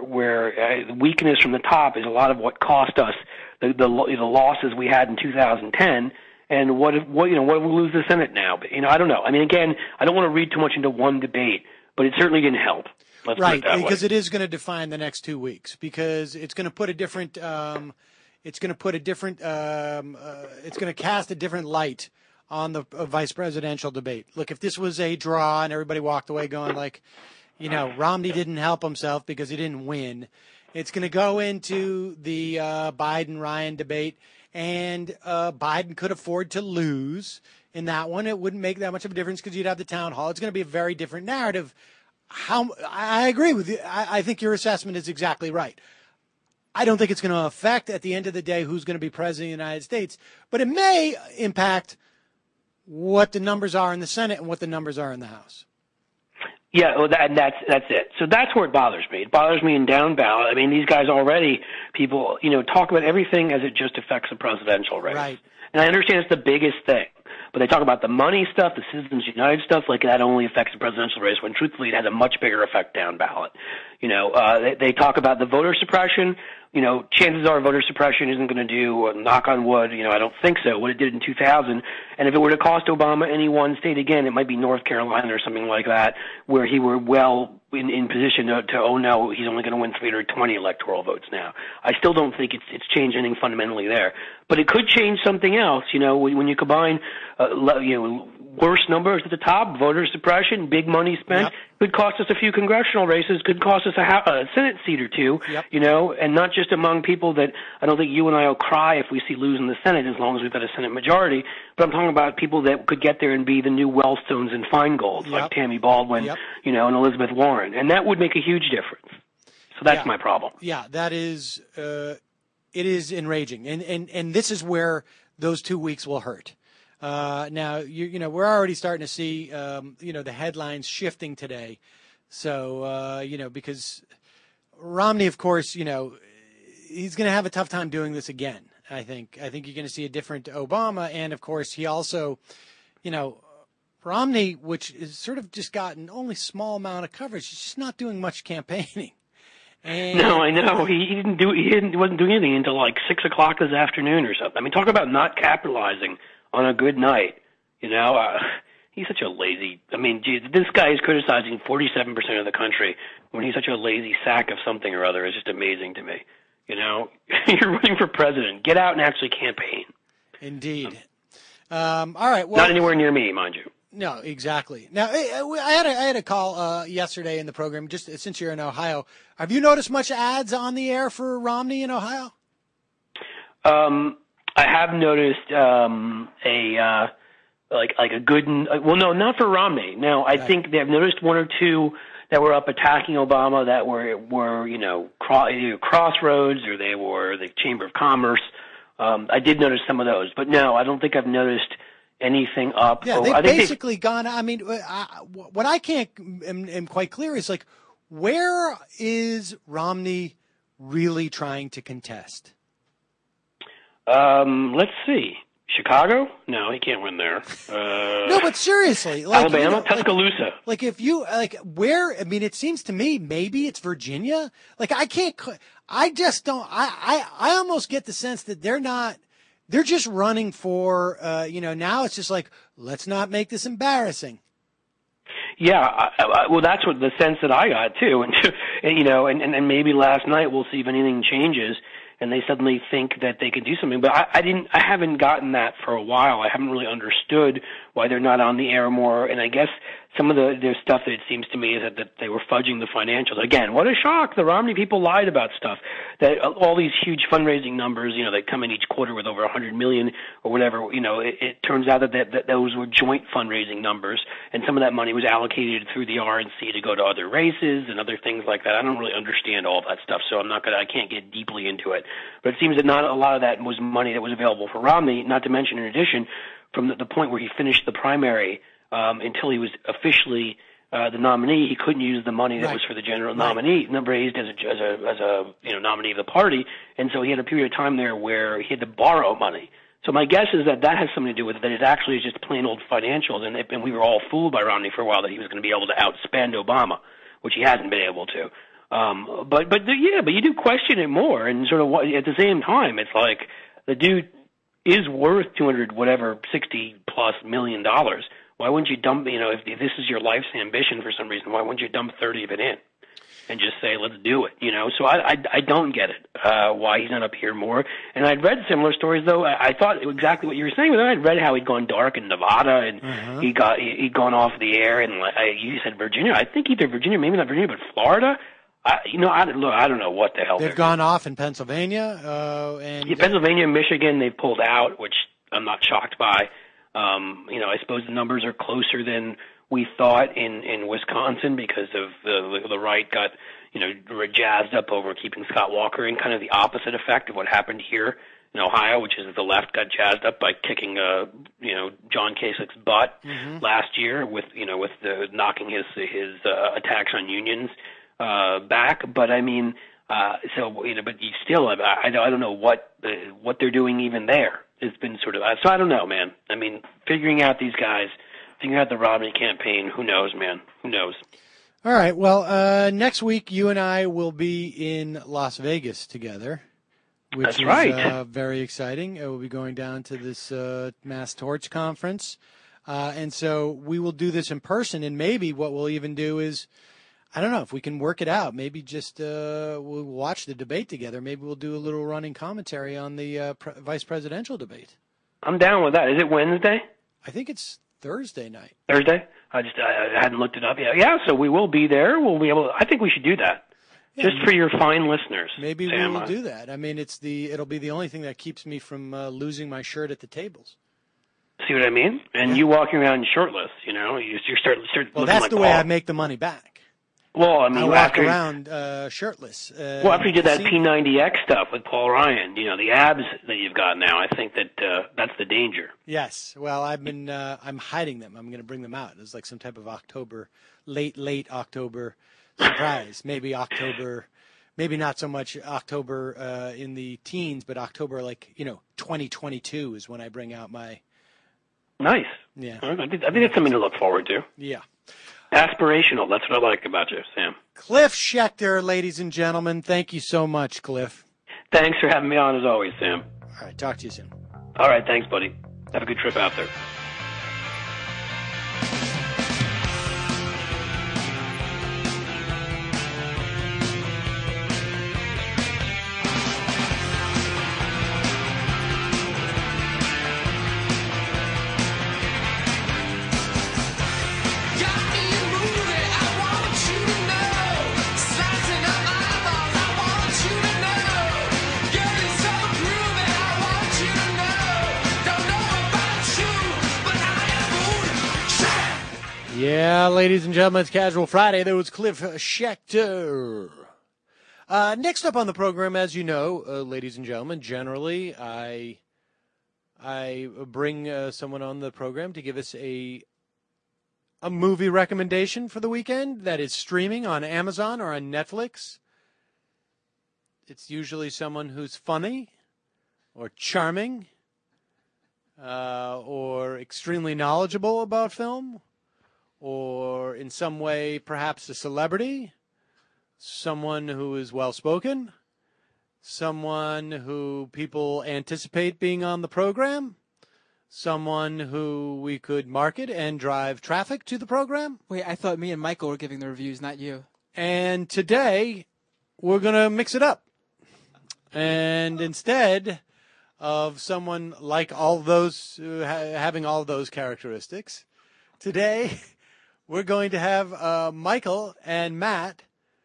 weakness from the top is a lot of what cost us the losses we had in 2010. And what if we lose the Senate now? But, I don't know. I mean, again, I don't want to read too much into one debate, but it certainly didn't help. Let's right, put it that because way. it is going to define the next 2 weeks, because it's going to put a different it's going to cast a different light on the vice presidential debate. Look, if this was a draw and everybody walked away going like, Romney didn't help himself because he didn't win, it's going to go into the Biden-Ryan debate, and Biden could afford to lose in that one. It wouldn't make that much of a difference because you'd have the town hall. It's going to be a very different narrative. I agree with you. I think your assessment is exactly right. I don't think it's going to affect, at the end of the day, who's going to be president of the United States, but it may impact what the numbers are in the Senate and what the numbers are in the House. Yeah, well, that's it. So that's where it bothers me. It bothers me in down ballot. I mean, these guys already, people, talk about everything as it just affects the presidential race. Right. And I understand it's the biggest thing. But they talk about the money stuff, the Citizens United stuff, like that only affects the presidential race, when truthfully it has a much bigger effect down ballot. They talk about the voter suppression. Chances are voter suppression isn't going to do, knock on wood, I don't think so, what it did in 2000. And if it were to cost Obama any one state again, it might be North Carolina or something like that, where he were well in position to oh no, he's only going to win 320 electoral votes now. I still don't think it's changed anything fundamentally there. But it could change something else, when you combine, worse numbers at the top, voter suppression, big money spent, could cost us a few congressional races, could cost us a Senate seat or two, and not just among people that I don't think you and I will cry if we see losing the Senate, as long as we've got a Senate majority, but I'm talking about people that could get there and be the new Wellstones and Feingold, like Tammy Baldwin, and Elizabeth Warren, and that would make a huge difference. So that's my problem. Yeah, that is, it is enraging, and this is where those 2 weeks will hurt. Now, we're already starting to see, the headlines shifting today. So, because Romney, of course, he's going to have a tough time doing this again. I think you're going to see a different Obama. And of course, he also, Romney, which is sort of just gotten only small amount of coverage. He's just not doing much campaigning. And no, I know. He wasn't doing anything until like 6 o'clock this afternoon or something. I mean, talk about not capitalizing on a good night. He's such a lazy, geez, this guy is criticizing 47% of the country when he's such a lazy sack of something or other. It's just amazing to me. You're running for president. Get out and actually campaign. Indeed. All right. Well, not anywhere near me, mind you. No, exactly. Now, I had a call yesterday in the program, just since you're in Ohio. Have you noticed much ads on the air for Romney in Ohio? I have noticed a good, well, no, not for Romney. No, I think they've noticed one or two that were up attacking Obama that were either Crossroads or they were the Chamber of Commerce. I did notice some of those, but no, I don't think I've noticed anything up. Yeah, they've basically gone. What I am quite clear is where is Romney really trying to contest? Let's see. Chicago? No, he can't win there. No, but seriously, Alabama, Tuscaloosa. If you where? It seems to me maybe it's Virginia. I just don't. I almost get the sense that they're not. They're just running for. Now it's just let's not make this embarrassing. Yeah, well, that's what the sense that I got too, and maybe last night we'll see if anything changes. And they suddenly think that they can do something. But I haven't gotten that for a while. I haven't really understood why they're not on the air more. And I guess some of their stuff, that it seems to me, is that they were fudging the financials. Again, what a shock. The Romney people lied about stuff. That all these huge fundraising numbers, that come in each quarter with over 100 million or whatever, it turns out that those were joint fundraising numbers. And some of that money was allocated through the RNC to go to other races and other things like that. I don't really understand all that stuff, so I can't get deeply into it. But it seems that not a lot of that was money that was available for Romney, not to mention, in addition, from the point where he finished the primary until he was officially the nominee, he couldn't use the money that was for the general nominee, raised as a nominee of the party, and so he had a period of time there where he had to borrow money. So my guess is that has something to do with it, that it actually is just plain old financials, and we were all fooled by Romney for a while that he was going to be able to outspend Obama, which he hasn't been able to. But you do question it more, and sort of at the same time, it's like the dude is worth 60+ million dollars, why wouldn't you dump, if this is your life's ambition for some reason, why wouldn't you dump 30 of it in and just say, let's do it, So I don't get it, why he's not up here more. And I'd read similar stories, though. I thought exactly what you were saying, but then I'd read how he'd gone dark in Nevada, and he'd gone off the air, and you said Virginia. I think either Virginia, maybe not Virginia, but Florida. I don't know what the hell they've gone off in Pennsylvania, Pennsylvania and Michigan. They've pulled out, which I'm not shocked by. I suppose the numbers are closer than we thought in Wisconsin because of the right got jazzed up over keeping Scott Walker in, kind of the opposite effect of what happened here in Ohio, which is the left got jazzed up by kicking John Kasich's butt last year with the knocking his attacks on unions back. But I mean, but you still, I don't know what they're doing even there. It's been sort of, so I don't know, man. I mean, figuring out these guys, figuring out the Romney campaign, who knows, man? Who knows? All right. Well, next week you and I will be in Las Vegas together, which is very exciting. We'll be going down to this Mass Torch conference, and so we will do this in person. And maybe what we'll even do is, I don't know if we can work it out. Maybe just we'll watch the debate together. Maybe we'll do a little running commentary on the vice presidential debate. I'm down with that. Is it Wednesday? I think it's Thursday night. Thursday? I hadn't looked it up yet. Yeah, so we will be there. We'll be able. I think we should do that. Yeah, just for your fine listeners. Maybe Sam, we will do that. I mean, it'll be the only thing that keeps me from losing my shirt at the tables. See what I mean? And you walking around shirtless, you start well, looking that's like the way I make the money back. Well, I mean, I walk around shirtless. Well, after you did that P90X stuff with Paul Ryan, the abs that you've got now, I think that that's the danger. Yes. Well, I'm hiding them. I'm going to bring them out. It's like some type of late October surprise. Maybe not so much October in the teens, but October 2022 is when I bring out my. Nice. Yeah. I think that's something to look forward to. Yeah. Aspirational. That's what I like about you, Sam. Cliff Schechter, ladies and gentlemen. Thank you so much, Cliff. Thanks for having me on, as always, Sam. All right. Talk to you soon. All right. Thanks, buddy. Have a good trip out there. Yeah, ladies and gentlemen, it's Casual Friday. There was Cliff Schechter. Next up on the program, as you know, ladies and gentlemen, generally I bring someone on the program to give us a movie recommendation for the weekend that is streaming on Amazon or on Netflix. It's usually someone who's funny or charming or extremely knowledgeable about film, or in some way perhaps a celebrity, someone who is well-spoken, someone who people anticipate being on the program, someone who we could market and drive traffic to the program. Wait, I thought me and Michael were giving the reviews, not you. And today, we're going to mix it up. And instead of someone like all those, having all those characteristics, today we're going to have Michael and Matt,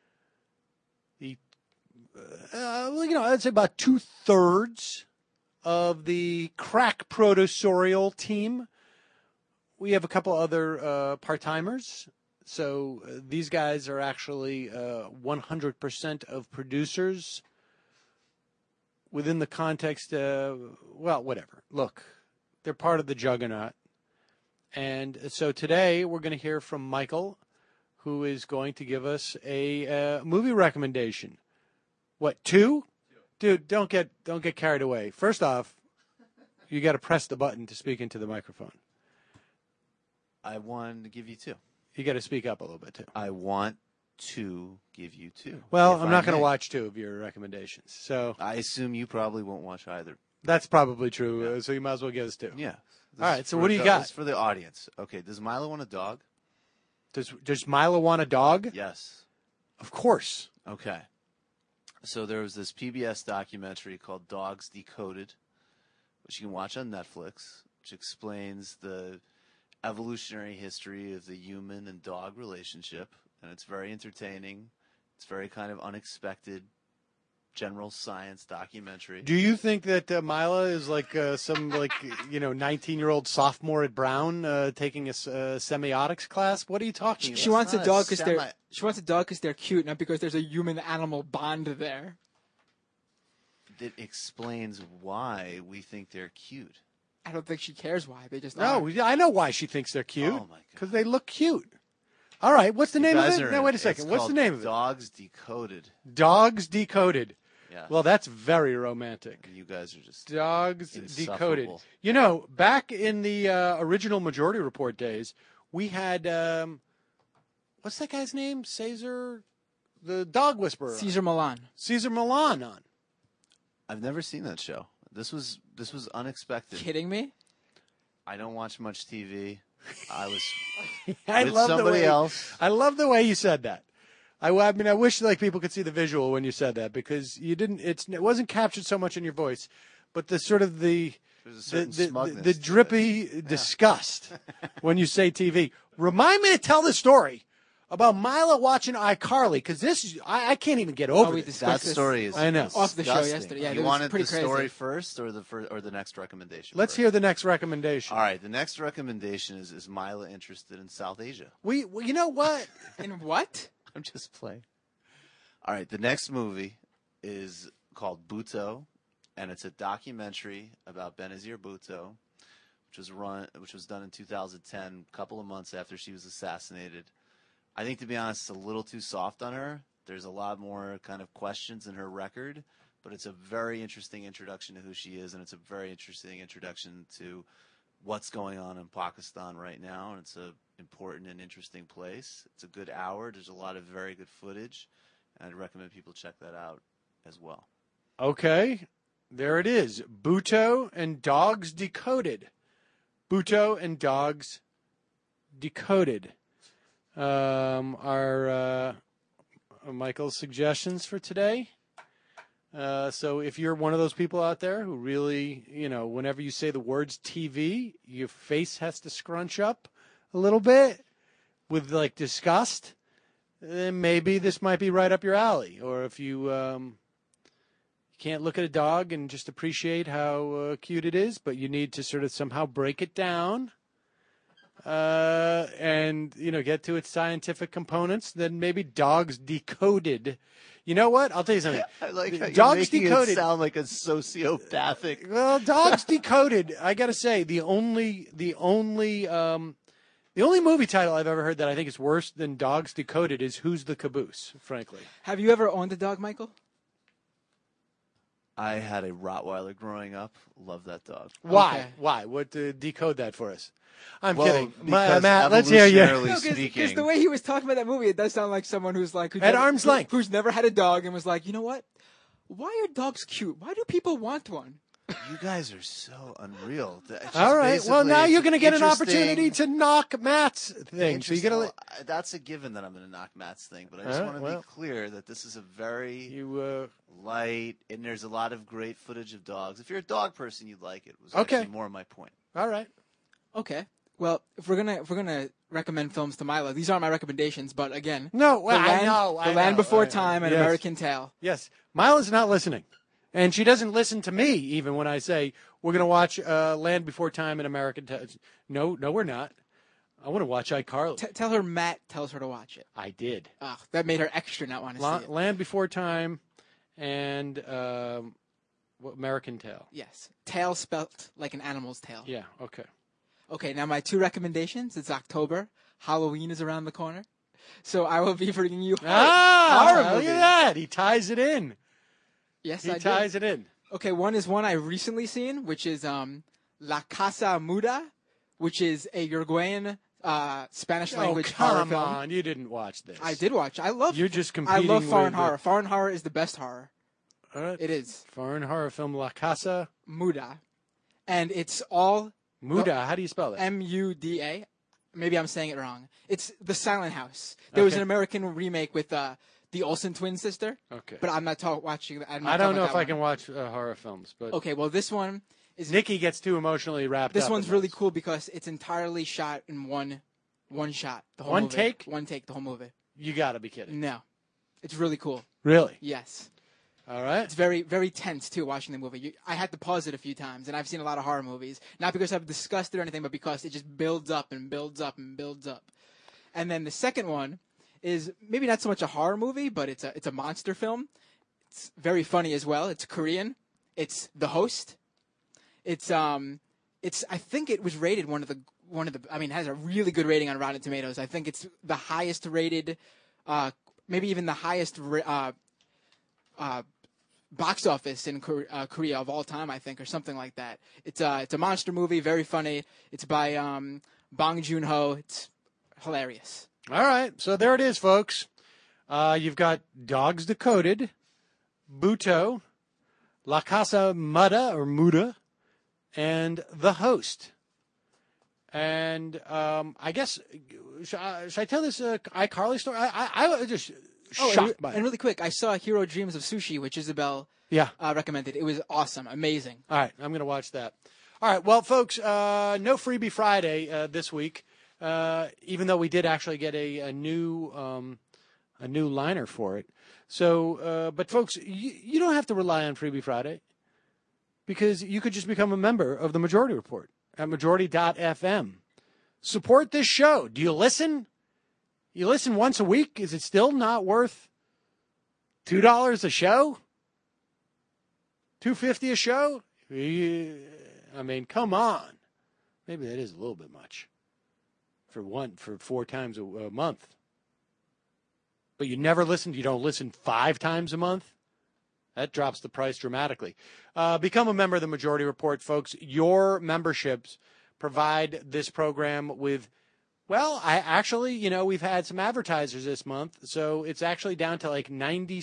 I'd say about 2/3 of the crack produsorial team. We have a couple other part-timers. So these guys are actually 100% of producers within the context of, well, whatever. Look, they're part of the juggernaut. And so today we're going to hear from Michael, who is going to give us a movie recommendation. What, 2? Dude, don't get carried away. First off, you got to press the button to speak into the microphone. I want to give you 2. You got to speak up a little bit too. I want to give you 2. Well, I'm not going to watch 2 of your recommendations. So I assume you probably won't watch either. That's probably true. So you might as well give us 2. Yeah. All right. So what do you got? This is for the audience. Okay. Does Milo want a dog? Does Milo want a dog? Yes. Of course. Okay. So there was this PBS documentary called Dogs Decoded, which you can watch on Netflix, which explains the evolutionary history of the human and dog relationship. And it's very entertaining. It's very kind of unexpected general science documentary. Do you think that Mila is like some 19-year-old sophomore at Brown taking a semiotics class? What are you talking about? She wants a dog because they're cute, not because there's a human-animal bond there. It explains why we think they're cute. I don't think she cares why. They just No, are. I know why she thinks they're cute. Oh, my God. Because they look cute. All right, what's the name of it? No, wait a second. What's the name of it? Dogs Decoded. Dogs Decoded. Yeah. Well, that's very romantic. You guys are just Dogs Decoded. insufferable. You know, back in the original Majority Report days, we had what's that guy's name? Caesar, the dog whisperer. Caesar Milan. Caesar Milan on. I've never seen that show. This was unexpected. Kidding me? I don't watch much TV. I was I with love somebody the way, else. I love the way you said that. I mean, I wish like people could see the visual when you said that because you didn't. It wasn't captured so much in your voice, but the sort of the drippy disgust when you say TV. Remind me to tell the story about Mila watching iCarly because I can't even get over it. That story is I know off the show yesterday. Yeah, you it was wanted pretty the crazy. story first or the next recommendation? Let's hear the next recommendation. All right, the next recommendation is Mila interested in South Asia? Well, you know what? In what? I'm just playing. All right, the next movie is called Bhutto, and it's a documentary about Benazir Bhutto, which was done in 2010, a couple of months after she was assassinated. I think, to be honest, it's a little too soft on her. There's a lot more kind of questions in her record, but it's a very interesting introduction to who she is, and it's a very interesting introduction to what's going on in Pakistan right now, and it's an important and interesting place. It's a good hour. There's a lot of very good footage, and I'd recommend people check that out as well. Okay, there it is. Bhutto and Dogs Decoded. Bhutto and Dogs Decoded. Our Michael's suggestions for today. So if you're one of those people out there who really, whenever you say the words TV, your face has to scrunch up a little bit with like disgust, then maybe this might be right up your alley. Or if you can't look at a dog and just appreciate how cute it is, but you need to sort of somehow break it down and get to its scientific components, then maybe Dogs Decoded. You know what? I'll tell you something. I like how Dogs you're making Decoded it sound like a sociopathic. Well, Dogs Decoded. I got to say, the only movie title I've ever heard that I think is worse than Dogs Decoded is Who's the Caboose. Frankly, have you ever owned a dog, Michael? I had a Rottweiler growing up. Love that dog. Why? Okay. Why? What? Decode that for us. I'm Well, kidding. because Matt, let's hear you. evolutionarily Because speaking, the way he was talking about that movie, it does sound like someone who's like At arm's length. who's never had a dog and was like, you know what? Why are dogs cute? Why do people want one? you guys are so unreal. It's just All right. Well, basically now you're going to get an interesting- opportunity to knock Matt's thing. So you got to. Well, that's a given that I'm going to knock Matt's thing, but I just want to be clear that this is a very light, and there's a lot of great footage of dogs. If you're a dog person, you'd like it. Was Okay. actually more my point. All right. Okay. Well, if we're gonna recommend films to Mila, these aren't my recommendations, but again, No, well, The I know. Land Before Time and Yes. American Tail. Yes. Mila's not listening. And she doesn't listen to me even when I say we're going to watch Land Before Time and American Tail. No, we're not. I want to watch iCarly. Tell her Matt tells her to watch it. I did. Ugh, that made her extra not want to see it. Land Before Time and American Tail. Yes. Tail spelt like an animal's tail. Yeah, okay. Okay, now my 2 recommendations. It's October. Halloween is around the corner. So I will be bringing you horror Look movies. at that. He ties it in. Yes, He I ties did. it in. Okay, one is one I recently seen, which is La Casa Muda, which is a Uruguayan Spanish language horror come film. on. You didn't watch this. I did watch. I love. You're just I competing love foreign with horror. Foreign horror is the best horror. All right. It is. Foreign horror film La Casa Muda, and it's all Muda. How do you spell that? M-U-D-A. Maybe I'm saying it wrong. It's The Silent House. There was an American remake with the Olsen twin sister. Okay. But I'm not watching that. I don't know if I can watch horror films, but okay. Well, this one is. Nikki gets too emotionally wrapped up. This one's really cool because it's entirely shot in one shot. The whole movie. Take? One take. The whole movie. You got to be kidding. No, it's really cool. Really? Yes. All right. It's very, very tense, too, watching the movie. I had to pause it a few times, and I've seen a lot of horror movies. Not because I've discussed it or anything, but because it just builds up and builds up and builds up. And then the second one is maybe not so much a horror movie, but it's a monster film. It's very funny as well. It's Korean. It's The Host. It's I think it was rated one of the I mean, it has a really good rating on Rotten Tomatoes. I think it's the highest rated, maybe even the highest box office in Korea of all time, I think, or something like that. It's a monster movie, very funny. It's by Bong Joon-ho. It's hilarious. All right, so there it is, folks. You've got Dogs Decoded, Buto, La Casa Muda, and The Host. And I guess, should I tell this iCarly story? I was just shocked by it. And really quick, I saw Hero Dreams of Sushi, which Isabel recommended. It was awesome, amazing. All right, I'm going to watch that. All right, well, folks, no Freebie Friday this week, even though we did actually get a new liner for it. So, but folks, you don't have to rely on Freebie Friday because you could just become a member of the Majority Report at majority.fm. Support this show. Do you listen? You listen once a week? Is it still not worth $2 a show? $2.50 a show? I mean, come on. Maybe that is a little bit much for 4 times a month. But you never listen. You don't listen 5 times a month. That drops the price dramatically. Become a member of the Majority Report, folks. Your memberships provide this program with, well, we've had some advertisers this month, so it's actually down to like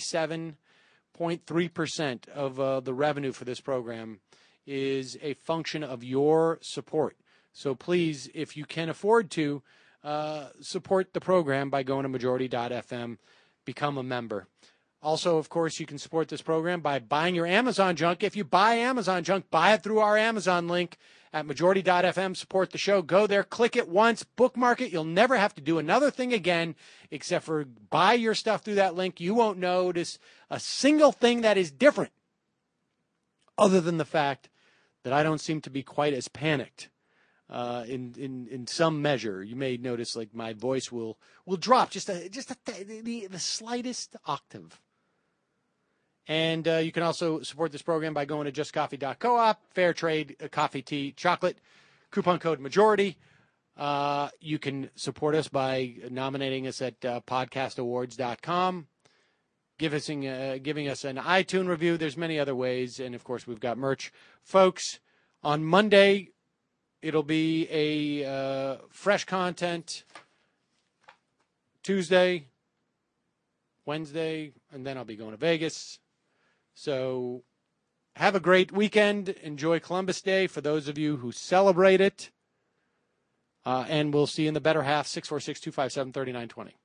97.3% of the revenue for this program is a function of your support. So please, if you can afford to, support the program by going to majority.fm, become a member. Also, of course, you can support this program by buying your Amazon junk. If you buy Amazon junk, buy it through our Amazon link at majority.fm. Support the show. Go there, click it once, bookmark it. You'll never have to do another thing again except for buy your stuff through that link. You won't notice a single thing that is different other than the fact that I don't seem to be quite as panicked in some measure. You may notice like my voice will drop just the slightest octave. And you can also support this program by going to justcoffee.coop, fair trade, coffee, tea, chocolate, coupon code majority. You can support us by nominating us at podcastawards.com, giving us an iTunes review. There's many other ways. And, of course, we've got merch. Folks, on Monday, it'll be a fresh content. Tuesday, Wednesday, and then I'll be going to Vegas. So have a great weekend. Enjoy Columbus Day for those of you who celebrate it. And we'll see you in the better half, 646-257-3920.